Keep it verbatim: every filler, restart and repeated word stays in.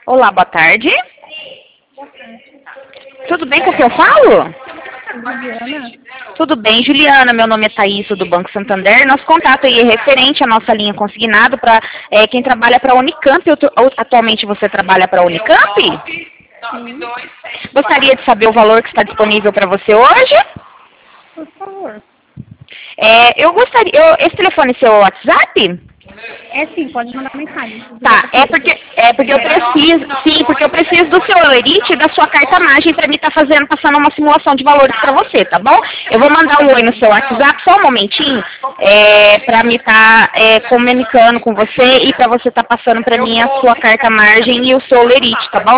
Olá, boa tarde. Tudo bem com o que eu falo? Juliana? Tudo bem, Juliana. Meu nome é Thaís, do Banco Santander. Nosso contato aí é referente à nossa linha consignado para é, quem trabalha para a Unicamp. Eu tô- Atualmente você trabalha para a Unicamp? Sim, Gostaria de saber o valor que está disponível para você hoje? por favor. É, eu gostaria... eu- esse telefone é seu WhatsApp? É sim, pode mandar mensagem. Se Tá, quiser é porque, é porque eu preciso, sim, porque eu preciso do seu Olerite e da sua carta margem para mim estar fazendo, passando uma simulação de valores para você, tá bom? Eu vou mandar um oi no seu WhatsApp, só um momentinho, é, para me estar é, comunicando com você e para você estar passando para mim a sua carta margem e o seu Olerite, tá bom?